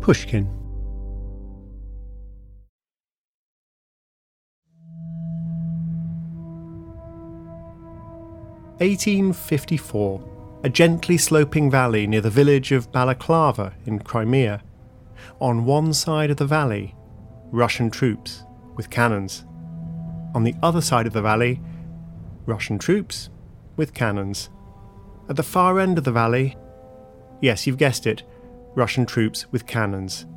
Pushkin. (1854), a gently sloping valley near the village of Balaclava in Crimea. On one side of the valley, Russian troops with cannons. On the other side of the valley, Russian troops with cannons. At the far end of the valley, yes, you've guessed it, Russian troops with cannons.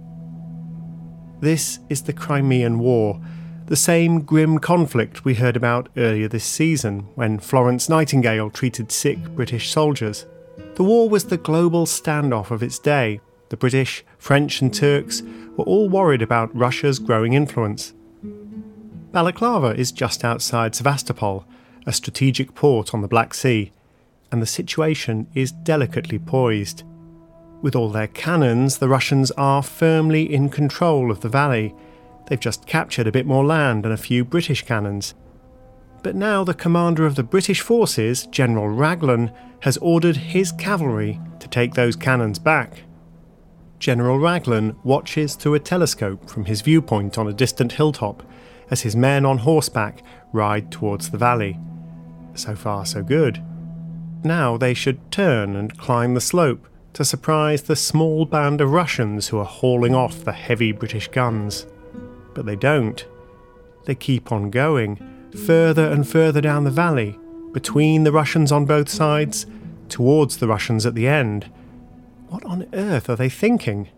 This is the Crimean War, the same grim conflict we heard about earlier this season when Florence Nightingale treated sick British soldiers. The war was the global standoff of its day. The British, French and Turks were all worried about Russia's growing influence. Balaclava is just outside Sevastopol, a strategic port on the Black Sea, and the situation is delicately poised. With all their cannons, the Russians are firmly in control of the valley. They've just captured a bit more land and a few British cannons. But now the commander of the British forces, General Raglan, has ordered his cavalry to take those cannons back. General Raglan watches through a telescope from his viewpoint on a distant hilltop as his men on horseback ride towards the valley. So far, so good. Now they should turn and climb the slope to surprise the small band of Russians who are hauling off the heavy British guns. But they don't. They keep on going, further and further down the valley, between the Russians on both sides, towards the Russians at the end. What on earth are they thinking?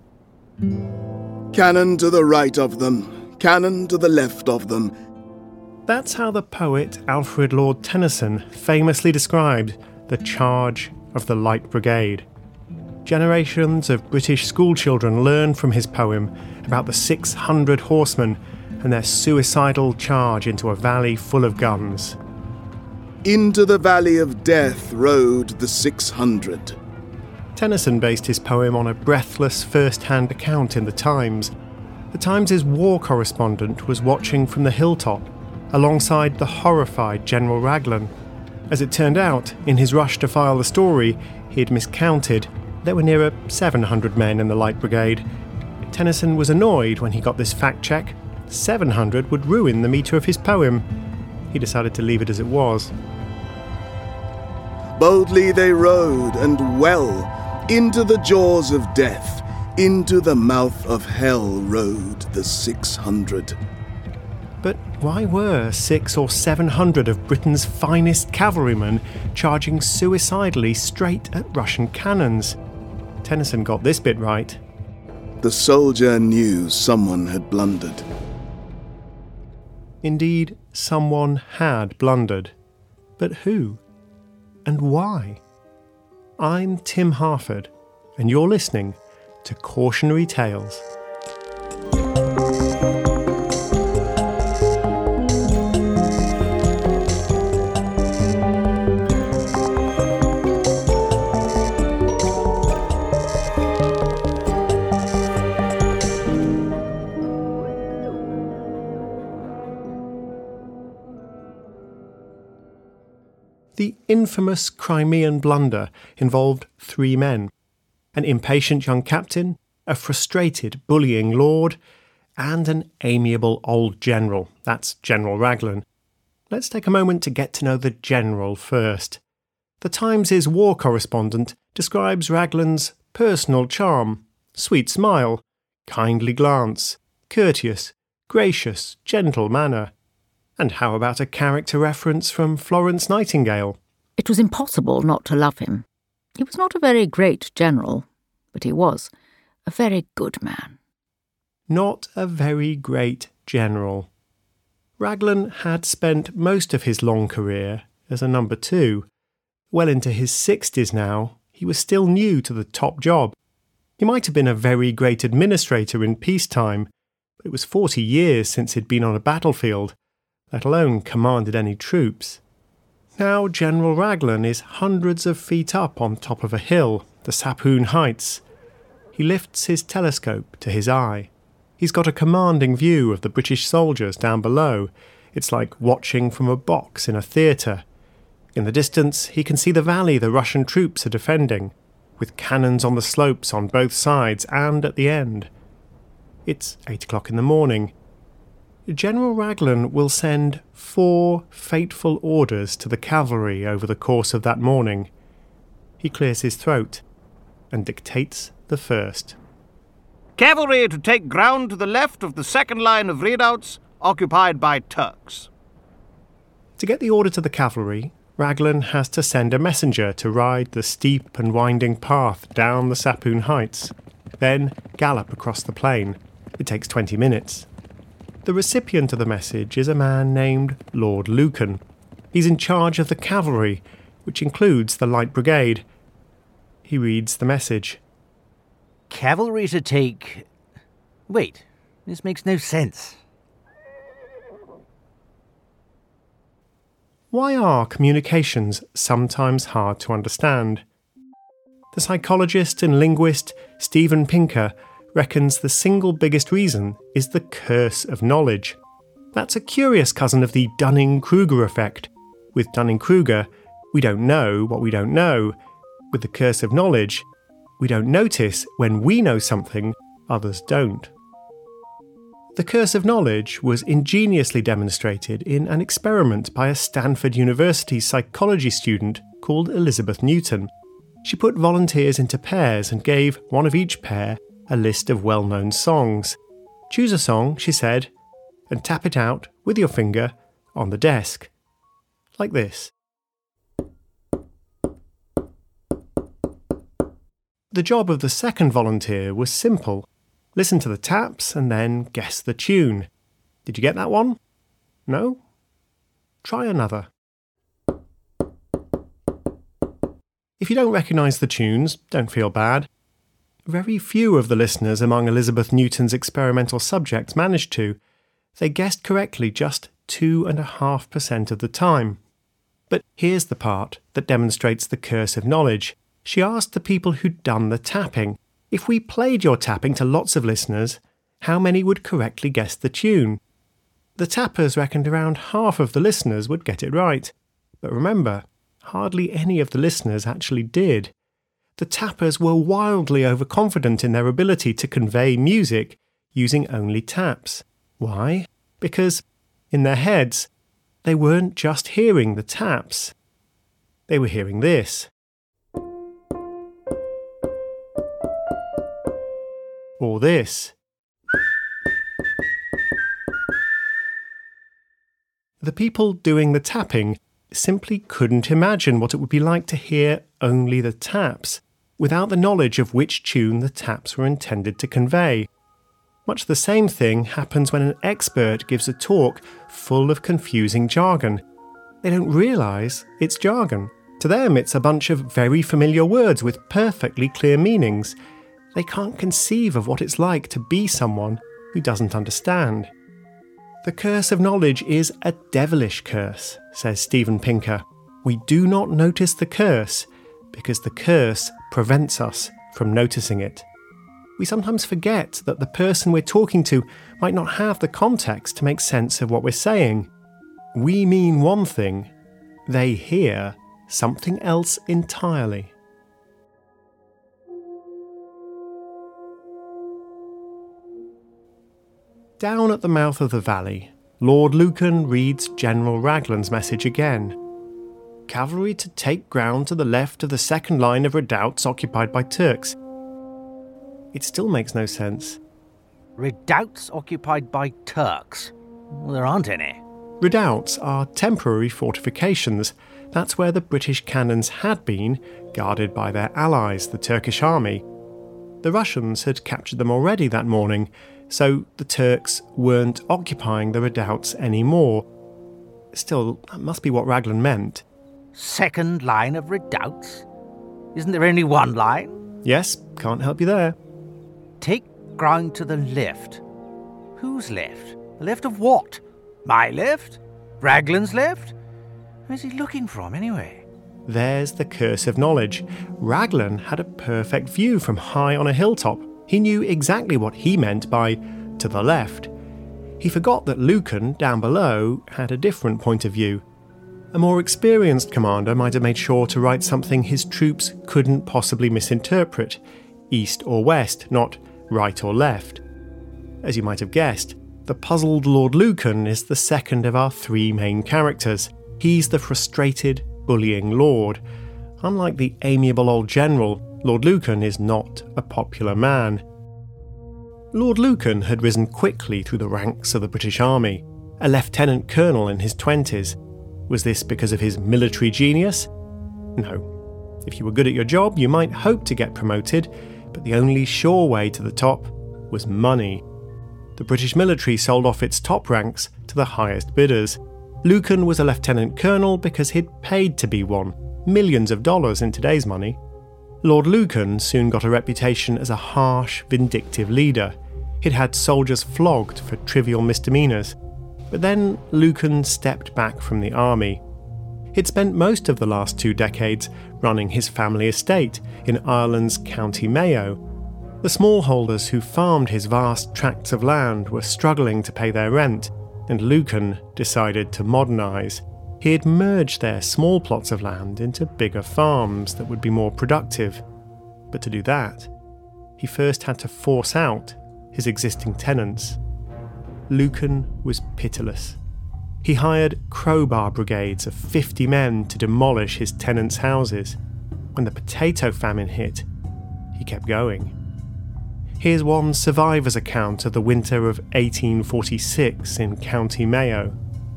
Cannon to the right of them, cannon to the left of them. That's how the poet Alfred Lord Tennyson famously described the charge of the Light Brigade. Generations of British schoolchildren learn from his poem about the 600 horsemen and their suicidal charge into a valley full of guns. Into the valley of death rode the 600. Tennyson based his poem on a breathless first-hand account in The Times. The Times' war correspondent was watching from the hilltop, alongside the horrified General Raglan. As it turned out, in his rush to file the story, he had miscounted. There were nearer 700 men in the Light Brigade. Tennyson was annoyed when he got this fact check. 700 would ruin the metre of his poem. He decided to leave it as it was. Boldly they rode, and well, into the jaws of death, into the mouth of hell rode the 600. But why were 600 or 700 of Britain's finest cavalrymen charging suicidally straight at Russian cannons? Tennyson got this bit right. The soldier knew someone had blundered. Indeed, someone had blundered. But who? And why? I'm Tim Harford, and you're listening to Cautionary Tales. The infamous Crimean blunder involved 3 men: an impatient young captain, a frustrated, bullying lord, and an amiable old general. That's General Raglan. Let's take a moment to get to know the general first. The Times' war correspondent describes Raglan's personal charm, sweet smile, kindly glance, courteous, gracious, gentle manner. And how about a character reference from Florence Nightingale? It was impossible not to love him. He was not a very great general, but he was a very good man. Not a very great general. Raglan had spent most of his long career as a number 2. Well into his 60s now, he was still new to the top job. He might have been a very great administrator in peacetime, but it was 40 years since he'd been on a battlefield, let alone commanded any troops. Now General Raglan is hundreds of feet up on top of a hill, the Sapoon Heights. He lifts his telescope to his eye. He's got a commanding view of the British soldiers down below. It's like watching from a box in a theatre. In the distance, he can see the valley the Russian troops are defending, with cannons on the slopes on both sides and at the end. It's 8 o'clock in the morning. General Raglan will send 4 fateful orders to the cavalry over the course of that morning. He clears his throat and dictates the first. Cavalry to take ground to the left of the second line of redoubts occupied by Turks. To get the order to the cavalry, Raglan has to send a messenger to ride the steep and winding path down the Sapoon Heights, then gallop across the plain. It takes 20 minutes. The recipient of the message is a man named Lord Lucan. He's in charge of the cavalry, which includes the Light Brigade. He reads the message. Cavalry to take... Wait, this makes no sense. Why are communications sometimes hard to understand? The psychologist and linguist Steven Pinker reckons the single biggest reason is the curse of knowledge. That's a curious cousin of the Dunning-Kruger effect. With Dunning-Kruger, we don't know what we don't know. With the curse of knowledge, we don't notice when we know something others don't. The curse of knowledge was ingeniously demonstrated in an experiment by a Stanford University psychology student called Elizabeth Newton. She put volunteers into pairs and gave one of each pair a list of well-known songs. Choose a song, she said, and tap it out with your finger on the desk. Like this. The job of the second volunteer was simple. Listen to the taps and then guess the tune. Did you get that one? No? Try another. If you don't recognise the tunes, don't feel bad. Very few of the listeners among Elizabeth Newton's experimental subjects managed to. They guessed correctly just 2.5% of the time. But here's the part that demonstrates the curse of knowledge. She asked the people who'd done the tapping, if we played your tapping to lots of listeners, how many would correctly guess the tune? The tappers reckoned around half of the listeners would get it right. But remember, hardly any of the listeners actually did. The tappers were wildly overconfident in their ability to convey music using only taps. Why? Because, in their heads, they weren't just hearing the taps. They were hearing this. Or this. The people doing the tapping simply couldn't imagine what it would be like to hear only the taps, without the knowledge of which tune the taps were intended to convey. Much the same thing happens when an expert gives a talk full of confusing jargon. They don't realise it's jargon. To them, it's a bunch of very familiar words with perfectly clear meanings. They can't conceive of what it's like to be someone who doesn't understand. The curse of knowledge is a devilish curse, says Steven Pinker. We do not notice the curse because the curse prevents us from noticing it. We sometimes forget that the person we're talking to might not have the context to make sense of what we're saying. We mean one thing, they hear something else entirely. Down at the mouth of the valley, Lord Lucan reads General Raglan's message again. Cavalry to take ground to the left of the second line of redoubts occupied by Turks. It still makes no sense. Redoubts occupied by Turks? Well, there aren't any. Redoubts are temporary fortifications. That's where the British cannons had been, guarded by their allies, the Turkish army. The Russians had captured them already that morning, so the Turks weren't occupying the redoubts anymore. Still, that must be what Raglan meant. Second line of redoubts? Isn't there only one line? Yes, can't help you there. Take ground to the left. Whose left? The left of what? My left? Raglan's left? Where's he looking from, anyway? There's the curse of knowledge. Raglan had a perfect view from high on a hilltop. He knew exactly what he meant by to the left. He forgot that Lucan, down below, had a different point of view. A more experienced commander might have made sure to write something his troops couldn't possibly misinterpret, east or west, not right or left. as you might have guessed, the puzzled Lord Lucan is the second of our three main characters. He's the frustrated, bullying lord. Unlike the amiable old general, Lord Lucan is not a popular man. Lord Lucan had risen quickly through the ranks of the British Army, a lieutenant colonel in his 20s. Was this because of his military genius? No. If you were good at your job, you might hope to get promoted, but the only sure way to the top was money. The British military sold off its top ranks to the highest bidders. Lucan was a lieutenant colonel because he'd paid to be one, millions of dollars in today's money. Lord Lucan soon got a reputation as a harsh, vindictive leader. He'd had soldiers flogged for trivial misdemeanours. But then Lucan stepped back from the army. He'd spent most of the last 2 decades running his family estate in Ireland's County Mayo. The smallholders who farmed his vast tracts of land were struggling to pay their rent, and Lucan decided to modernise. He'd merge their small plots of land into bigger farms that would be more productive. But to do that, he first had to force out his existing tenants. Lucan was pitiless. He hired crowbar brigades of 50 men to demolish his tenants' houses. When the potato famine hit, he kept going. Here's one survivor's account of the winter of 1846 in County Mayo.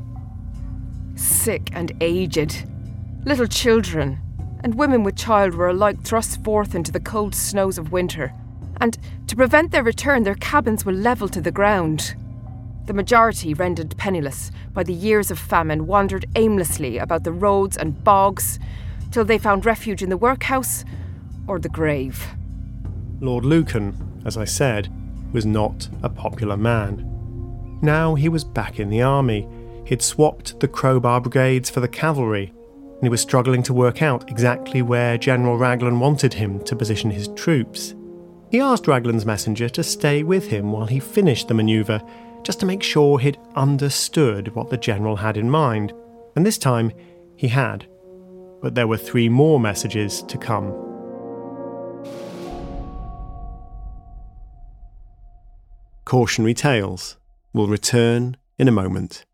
Sick and aged, little children and women with child were alike thrust forth into the cold snows of winter, and to prevent their return their cabins were levelled to the ground. The majority, rendered penniless by the years of famine, wandered aimlessly about the roads and bogs till they found refuge in the workhouse or the grave. Lord Lucan, as I said, was not a popular man. Now he was back in the army. He'd swapped the crowbar brigades for the cavalry, and he was struggling to work out exactly where General Raglan wanted him to position his troops. He asked Raglan's messenger to stay with him while he finished the manoeuvre, just to make sure he'd understood what the general had in mind, and this time he had. But there were 3 more messages to come. Cautionary Tales will return in a moment.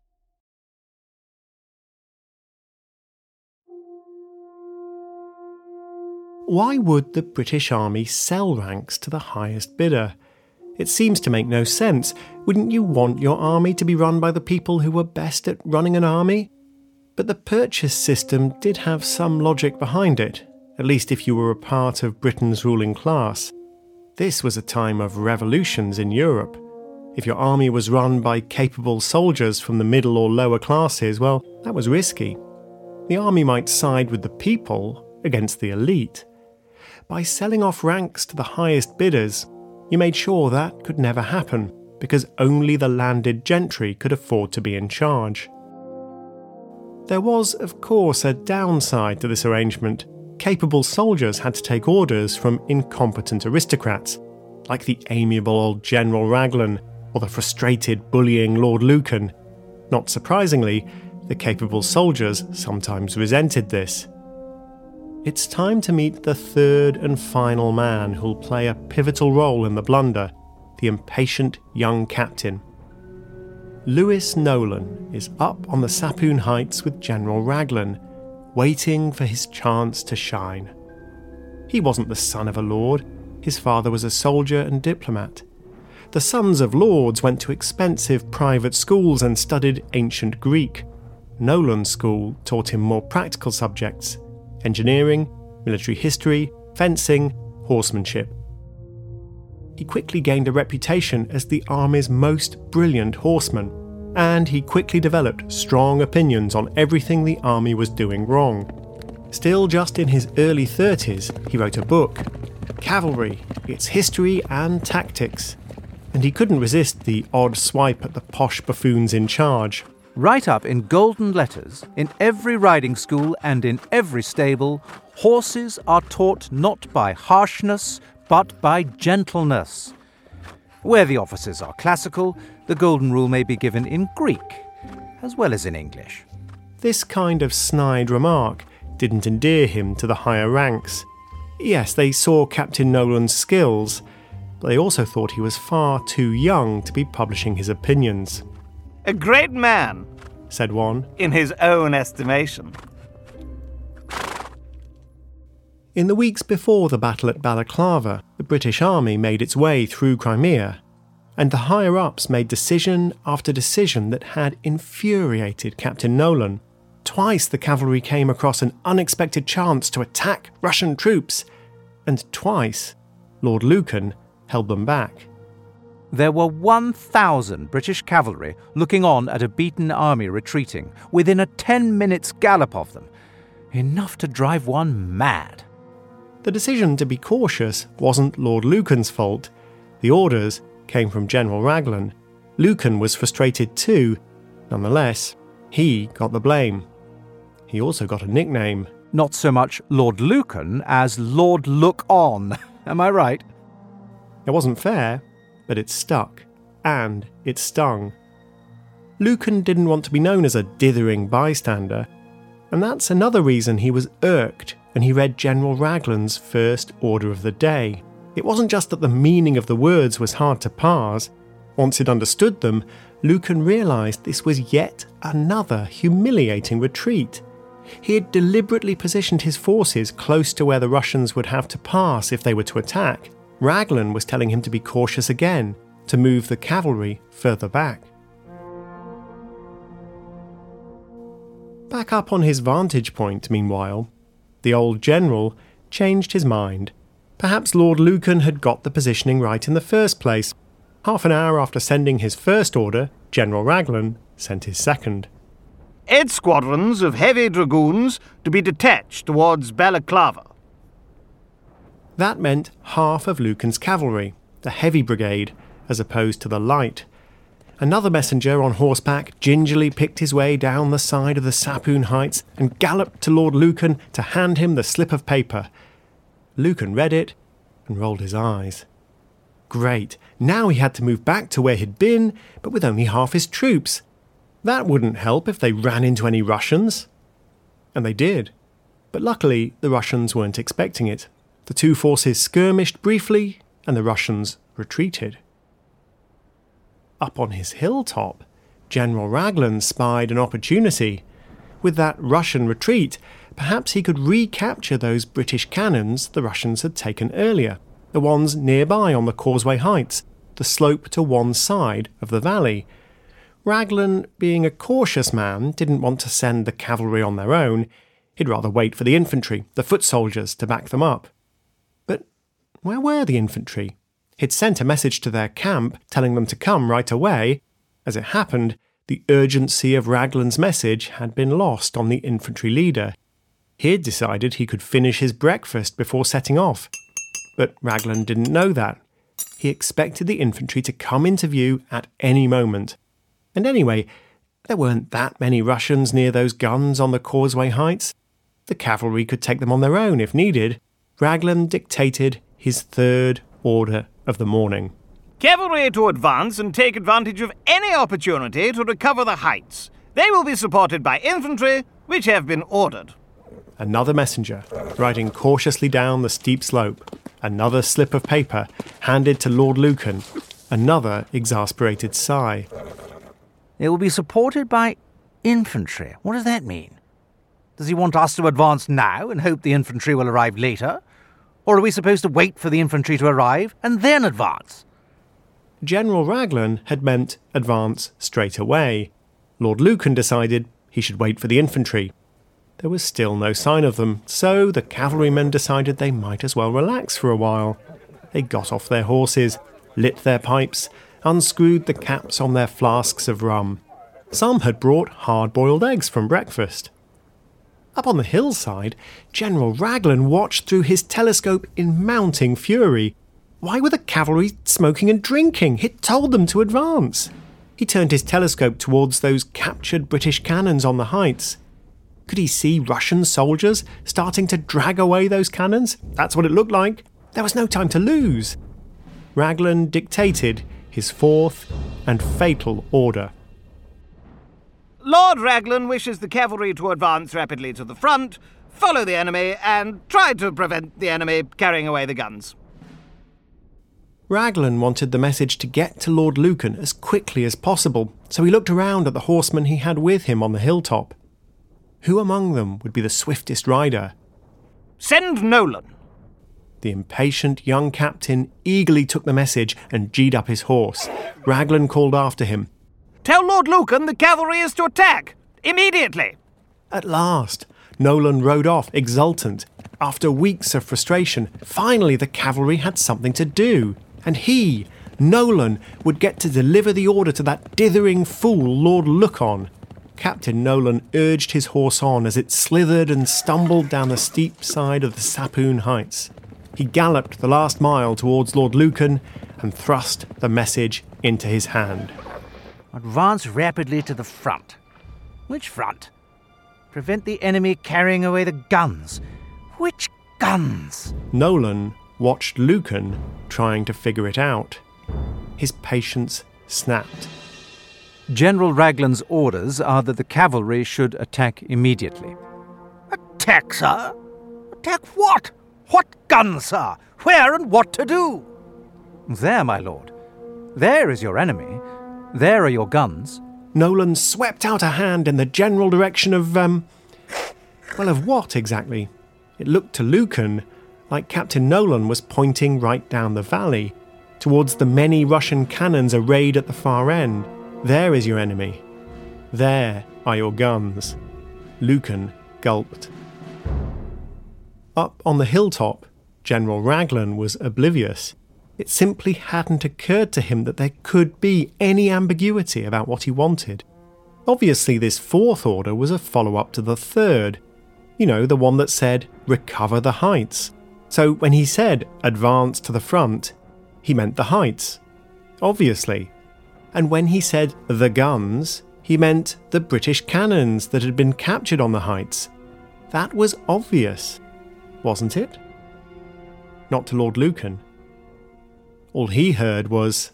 Why would the British Army sell ranks to the highest bidder? It seems to make no sense. Wouldn't you want your army to be run by the people who were best at running an army? But the purchase system did have some logic behind it, at least if you were a part of Britain's ruling class. This was a time of revolutions in Europe. If your army was run by capable soldiers from the middle or lower classes, well, that was risky. The army might side with the people against the elite. By selling off ranks to the highest bidders, you made sure that could never happen, because only the landed gentry could afford to be in charge. There was, of course, a downside to this arrangement. Capable soldiers had to take orders from incompetent aristocrats, like the amiable old General Raglan or the frustrated, bullying Lord Lucan. Not surprisingly, the capable soldiers sometimes resented this. It's time to meet the third and final man who'll play a pivotal role in the blunder, the impatient young captain. Lewis Nolan is up on the Sapoon Heights with General Raglan, waiting for his chance to shine. He wasn't the son of a lord. His father was a soldier and diplomat. The sons of lords went to expensive private schools and studied ancient Greek. Nolan's school taught him more practical subjects: engineering, military history, fencing, horsemanship. He quickly gained a reputation as the army's most brilliant horseman, and he quickly developed strong opinions on everything the army was doing wrong. Still just in his early 30s, he wrote a book, Cavalry, Its History and Tactics, and he couldn't resist the odd swipe at the posh buffoons in charge. Right up in golden letters, in every riding school and in every stable, horses are taught not by harshness, but by gentleness. Where the officers are classical, the golden rule may be given in Greek, as well as in English. This kind of snide remark didn't endear him to the higher ranks. Yes, they saw Captain Nolan's skills, but they also thought he was far too young to be publishing his opinions. A great man, said one, in his own estimation. In the weeks before the battle at Balaclava, the British Army made its way through Crimea, and the higher-ups made decision after decision that had infuriated Captain Nolan. Twice the cavalry came across an unexpected chance to attack Russian troops, and twice Lord Lucan held them back. There were 1,000 British cavalry looking on at a beaten army retreating, within a 10 minutes gallop of them. Enough to drive one mad. The decision to be cautious wasn't Lord Lucan's fault. The orders came from General Raglan. Lucan was frustrated too. Nonetheless, he got the blame. He also got a nickname. Not so much Lord Lucan as Lord Look-On. Am I right? It wasn't fair, but it stuck. And it stung. Lucan didn't want to be known as a dithering bystander. And that's another reason he was irked when he read General Raglan's first order of the day. It wasn't just that the meaning of the words was hard to parse. Once he'd understood them, Lucan realised this was yet another humiliating retreat. He had deliberately positioned his forces close to where the Russians would have to pass if they were to attack. Raglan was telling him to be cautious again, to move the cavalry further back. Back up on his vantage point, meanwhile, the old general changed his mind. Perhaps Lord Lucan had got the positioning right in the first place. Half an hour after sending his first order, General Raglan sent his second. 8 squadrons of heavy dragoons to be detached towards Balaclava. That meant half of Lucan's cavalry, the heavy brigade, as opposed to the light. Another messenger on horseback gingerly picked his way down the side of the Sapoon Heights and galloped to Lord Lucan to hand him the slip of paper. Lucan read it and rolled his eyes. Great, now he had to move back to where he'd been, but with only half his troops. That wouldn't help if they ran into any Russians. And they did. But luckily, the Russians weren't expecting it. The two forces skirmished briefly, and the Russians retreated. Up on his hilltop, General Raglan spied an opportunity. With that Russian retreat, perhaps he could recapture those British cannons the Russians had taken earlier, the ones nearby on the Causeway Heights, the slope to one side of the valley. Raglan, being a cautious man, didn't want to send the cavalry on their own. He'd rather wait for the infantry, the foot soldiers, to back them up. But where were the infantry? He'd sent a message to their camp telling them to come right away. As it happened, the urgency of Raglan's message had been lost on the infantry leader. He'd decided he could finish his breakfast before setting off. But Raglan didn't know that. He expected the infantry to come into view at any moment. And anyway, there weren't that many Russians near those guns on the Causeway Heights. The cavalry could take them on their own if needed. Raglan dictated his third order of the morning. Cavalry to advance and take advantage of any opportunity to recover the heights. They will be supported by infantry, which have been ordered. Another messenger, riding cautiously down the steep slope. Another slip of paper, handed to Lord Lucan. Another exasperated sigh. It will be supported by infantry. What does that mean? Does he want us to advance now and hope the infantry will arrive later? Or are we supposed to wait for the infantry to arrive and then advance? General Raglan had meant advance straight away. Lord Lucan decided he should wait for the infantry. There was still no sign of them, so the cavalrymen decided they might as well relax for a while. They got off their horses, lit their pipes, unscrewed the caps on their flasks of rum. Some had brought hard-boiled eggs from breakfast. Up on the hillside, General Raglan watched through his telescope in mounting fury. Why were the cavalry smoking and drinking? He'd told them to advance. He turned his telescope towards those captured British cannons on the heights. Could he see Russian soldiers starting to drag away those cannons? That's what it looked like. There was no time to lose. Raglan dictated his fourth and fatal order. Lord Raglan wishes the cavalry to advance rapidly to the front, follow the enemy, and try to prevent the enemy carrying away the guns. Raglan wanted the message to get to Lord Lucan as quickly as possible, so he looked around at the horsemen he had with him on the hilltop. Who among them would be the swiftest rider? Send Nolan. The impatient young captain eagerly took the message and geed up his horse. Raglan called after him. Tell Lord Lucan the cavalry is to attack. Immediately. At last, Nolan rode off, exultant. After weeks of frustration, finally the cavalry had something to do. And he, Nolan, would get to deliver the order to that dithering fool, Lord Lucan. Captain Nolan urged his horse on as it slithered and stumbled down the steep side of the Sapoon Heights. He galloped the last mile towards Lord Lucan and thrust the message into his hand. Advance rapidly to the front. Which front? Prevent the enemy carrying away the guns. Which guns? Nolan watched Lucan trying to figure it out. His patience snapped. General Raglan's orders are that the cavalry should attack immediately. Attack, sir? Attack what? What guns, sir? Where and what to do? There, my lord. There is your enemy. There are your guns. Nolan swept out a hand in the general direction of, of what exactly? It looked to Lucan like Captain Nolan was pointing right down the valley, towards the many Russian cannons arrayed at the far end. There is your enemy. There are your guns. Lucan gulped. Up on the hilltop, General Raglan was oblivious. It simply hadn't occurred to him that there could be any ambiguity about what he wanted. Obviously, this fourth order was a follow-up to the third. You know, the one that said, recover the heights. So when he said, advance to the front, he meant the heights. Obviously. And when he said, the guns, he meant the British cannons that had been captured on the heights. That was obvious, wasn't it? Not to Lord Lucan. All he heard was...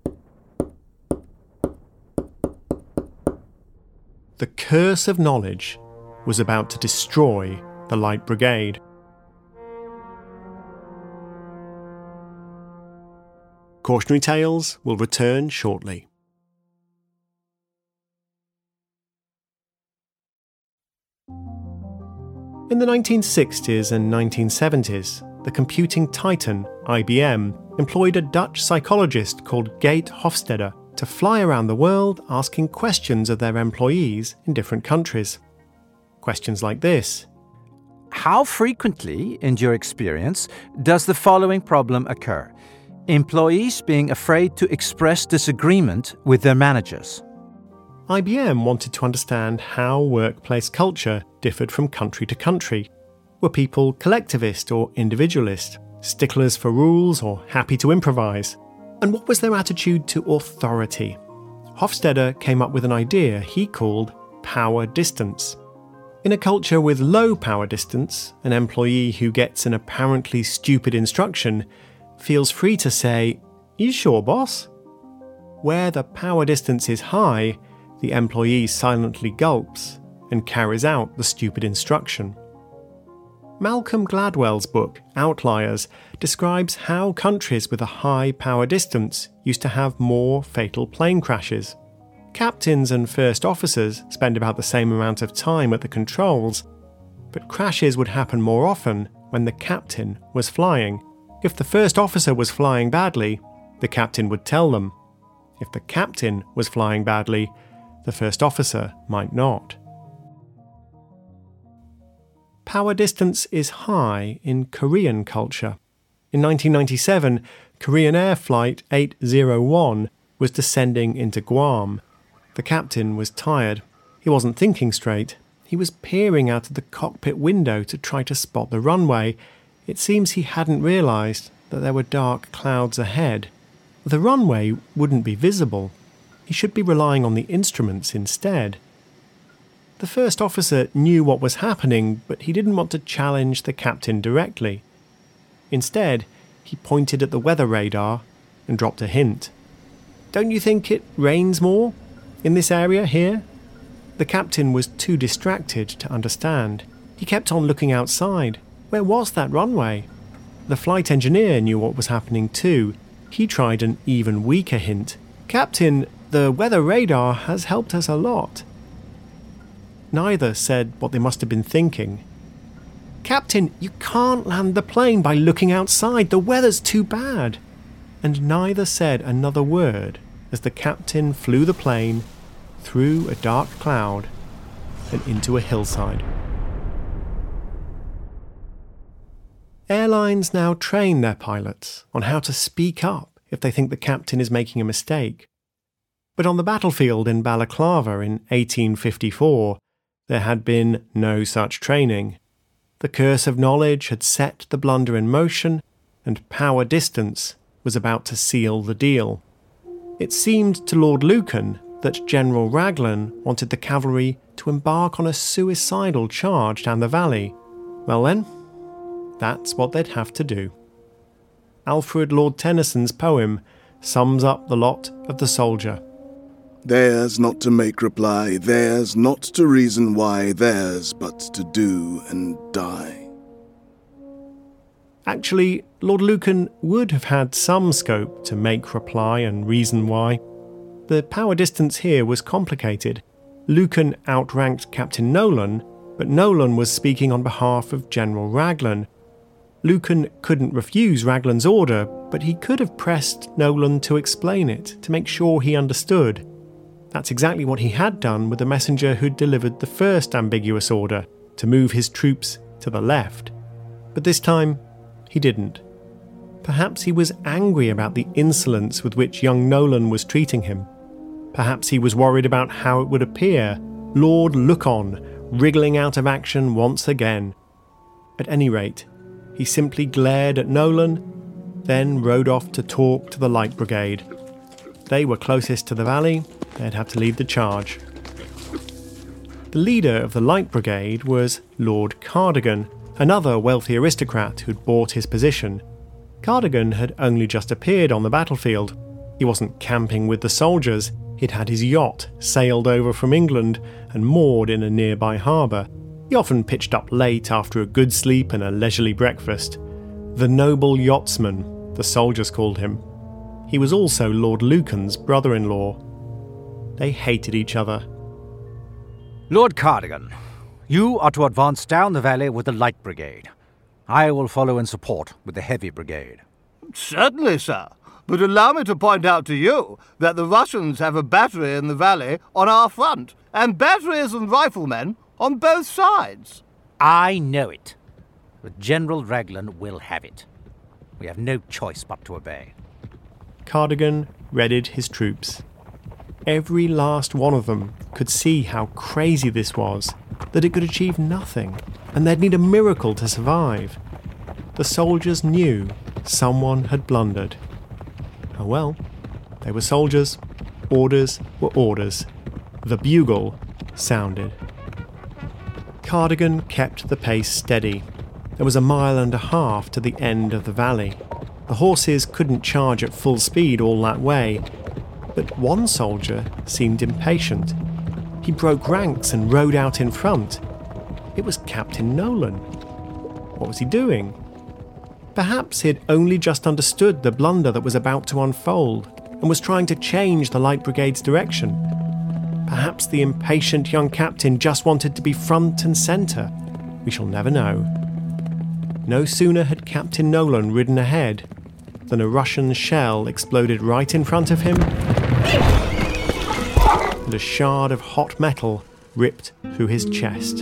The curse of knowledge was about to destroy the Light Brigade. Cautionary Tales will return shortly. In the 1960s and 1970s, the computing titan, IBM, employed a Dutch psychologist called Geert Hofstede to fly around the world asking questions of their employees in different countries. Questions like this. How frequently, in your experience, does the following problem occur? Employees being afraid to express disagreement with their managers. IBM wanted to understand how workplace culture differed from country to country. Were people collectivist or individualist, sticklers for rules or happy to improvise? And what was their attitude to authority? Hofstede came up with an idea he called power distance. In a culture with low power distance, an employee who gets an apparently stupid instruction feels free to say, "You sure, boss?" Where the power distance is high, the employee silently gulps and carries out the stupid instruction. Malcolm Gladwell's book, Outliers, describes how countries with a high power distance used to have more fatal plane crashes. Captains and first officers spend about the same amount of time at the controls, but crashes would happen more often when the captain was flying. If the first officer was flying badly, the captain would tell them. If the captain was flying badly, the first officer might not. Power distance is high in Korean culture. In 1997, Korean Air Flight 801 was descending into Guam. The captain was tired. He wasn't thinking straight. He was peering out of the cockpit window to try to spot the runway. It seems he hadn't realised that there were dark clouds ahead. The runway wouldn't be visible. He should be relying on the instruments instead. The first officer knew what was happening, but he didn't want to challenge the captain directly. Instead, he pointed at the weather radar and dropped a hint. "Don't you think it rains more in this area here?" The captain was too distracted to understand. He kept on looking outside. Where was that runway? The flight engineer knew what was happening too. He tried an even weaker hint. "Captain, the weather radar has helped us a lot." Neither said what they must have been thinking. "Captain, you can't land the plane by looking outside. The weather's too bad." And neither said another word as the captain flew the plane through a dark cloud and into a hillside. Airlines now train their pilots on how to speak up if they think the captain is making a mistake. But on the battlefield in Balaclava in 1854, there had been no such training. The curse of knowledge had set the blunder in motion, and power distance was about to seal the deal. It seemed to Lord Lucan that General Raglan wanted the cavalry to embark on a suicidal charge down the valley. Well then, that's what they'd have to do. Alfred Lord Tennyson's poem sums up the lot of the soldier. Theirs not to make reply, theirs not to reason why, theirs but to do and die. Actually, Lord Lucan would have had some scope to make reply and reason why. The power distance here was complicated. Lucan outranked Captain Nolan, but Nolan was speaking on behalf of General Raglan. Lucan couldn't refuse Raglan's order, but he could have pressed Nolan to explain it, to make sure he understood. That's exactly what he had done with the messenger who'd delivered the first ambiguous order, to move his troops to the left. But this time, he didn't. Perhaps he was angry about the insolence with which young Nolan was treating him. Perhaps he was worried about how it would appear, Lord Look-on, wriggling out of action once again. At any rate, he simply glared at Nolan, then rode off to talk to the Light Brigade. They were closest to the valley, they'd have to lead the charge. The leader of the Light Brigade was Lord Cardigan, another wealthy aristocrat who'd bought his position. Cardigan had only just appeared on the battlefield. He wasn't camping with the soldiers, he'd had his yacht sailed over from England and moored in a nearby harbour. He often pitched up late after a good sleep and a leisurely breakfast. The noble yachtsman, the soldiers called him. He was also Lord Lucan's brother-in-law. They hated each other. Lord Cardigan, you are to advance down the valley with the Light Brigade. I will follow in support with the Heavy Brigade. Certainly, sir. But allow me to point out to you that the Russians have a battery in the valley on our front, and batteries and riflemen on both sides. I know it. But General Raglan will have it. We have no choice but to obey. Cardigan readied his troops. Every last one of them could see how crazy this was, that it could achieve nothing, and they'd need a miracle to survive. The soldiers knew someone had blundered. Oh well, they were soldiers. Orders were orders. The bugle sounded. Cardigan kept the pace steady. There was 1.5 miles to the end of the valley. The horses couldn't charge at full speed all that way, but one soldier seemed impatient. He broke ranks and rode out in front. It was Captain Nolan. What was he doing? Perhaps he'd only just understood the blunder that was about to unfold and was trying to change the Light Brigade's direction. Perhaps the impatient young captain just wanted to be front and centre. We shall never know. No sooner had Captain Nolan ridden ahead than a Russian shell exploded right in front of him, and a shard of hot metal ripped through his chest.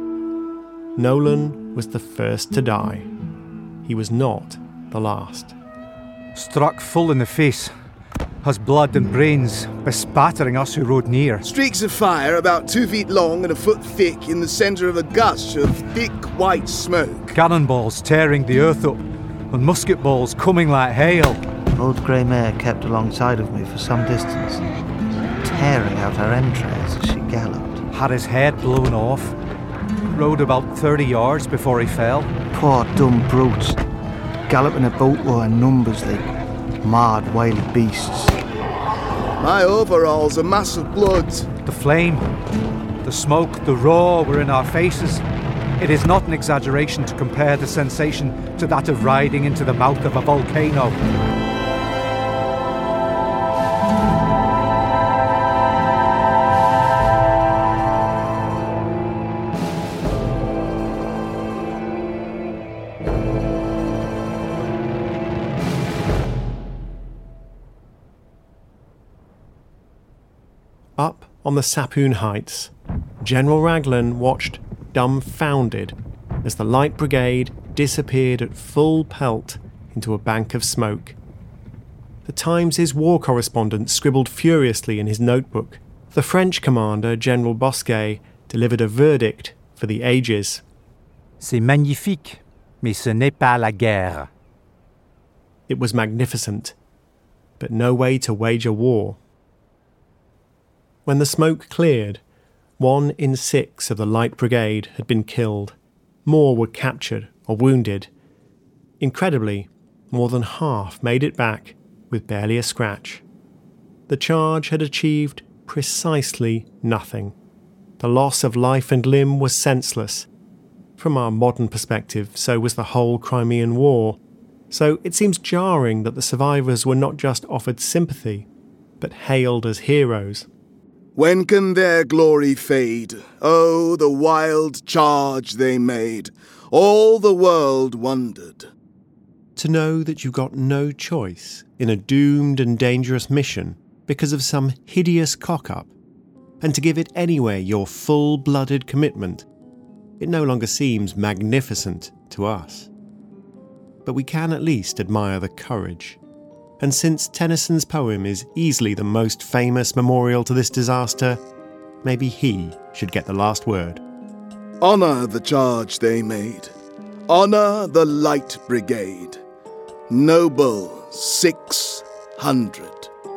Nolan was the first to die. He was not the last. Struck full in the face, has blood and brains bespattering us who rode near. Streaks of fire about 2 feet long and a foot thick in the centre of a gush of thick white smoke. Cannonballs tearing the earth up, and musket balls coming like hail. Old grey mare kept alongside of me for some distance, tearing out her entrails as she galloped. Had his head blown off. Rode about 30 yards before he fell. Poor dumb brutes, galloping about were in numbers like mad wild beasts. My overalls a mass of blood. The flame, the smoke, the roar were in our faces. It is not an exaggeration to compare the sensation to that of riding into the mouth of a volcano. Up on the Sapoon Heights, General Raglan watched dumbfounded as the Light Brigade disappeared at full pelt into a bank of smoke. The Times' war correspondent scribbled furiously in his notebook. The French commander, General Bosquet, delivered a verdict for the ages. C'est magnifique, mais ce n'est pas la guerre. It was magnificent, but no way to wage a war. When the smoke cleared, 1 in 6 of the Light Brigade had been killed. More were captured or wounded. Incredibly, more than half made it back with barely a scratch. The charge had achieved precisely nothing. The loss of life and limb was senseless. From our modern perspective, so was the whole Crimean War. So it seems jarring that the survivors were not just offered sympathy, but hailed as heroes. When can their glory fade? Oh, the wild charge they made. All the world wondered. To know that you got no choice in a doomed and dangerous mission because of some hideous cock-up, and to give it anyway your full-blooded commitment, it no longer seems magnificent to us. But we can at least admire the courage. And since Tennyson's poem is easily the most famous memorial to this disaster, maybe he should get the last word. Honour the charge they made. Honour the Light Brigade. Noble 600.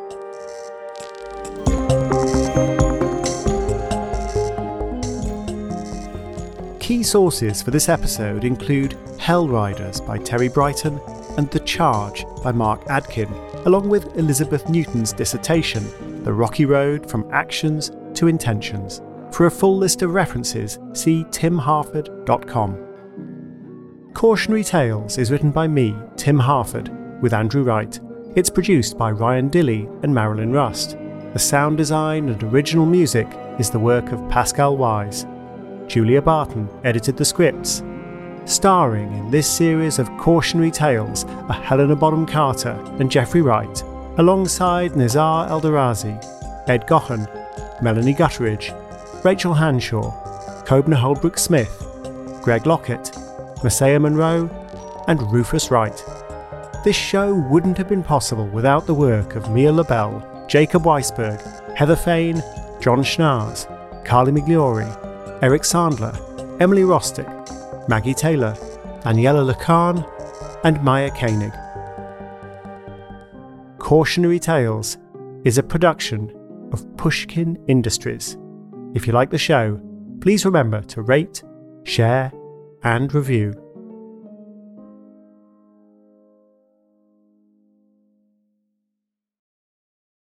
Key sources for this episode include Hell Riders by Terry Brighton and The Charge by Mark Adkin, along with Elizabeth Newton's dissertation, The Rocky Road from Actions to Intentions. For a full list of references, see timharford.com. Cautionary Tales is written by me, Tim Harford, with Andrew Wright. It's produced by Ryan Dilley and Marilyn Rust. The sound design and original music is the work of Pascal Wise. Julia Barton edited the scripts. Starring in this series of cautionary tales are Helena Bonham Carter and Jeffrey Wright, alongside Nizar Eldarazi, Ed Gohan, Melanie Gutteridge, Rachel Hanshaw, Kobna Holbrook Smith, Greg Lockett, Messiah Monroe, and Rufus Wright. This show wouldn't have been possible without the work of Mia LaBelle, Jacob Weisberg, Heather Fain, John Schnars, Carly Migliori, Eric Sandler, Emily Rostick, Maggie Taylor, Daniela Lacan, and Maya Koenig. Cautionary Tales is a production of Pushkin Industries. If you like the show, please remember to rate, share, and review.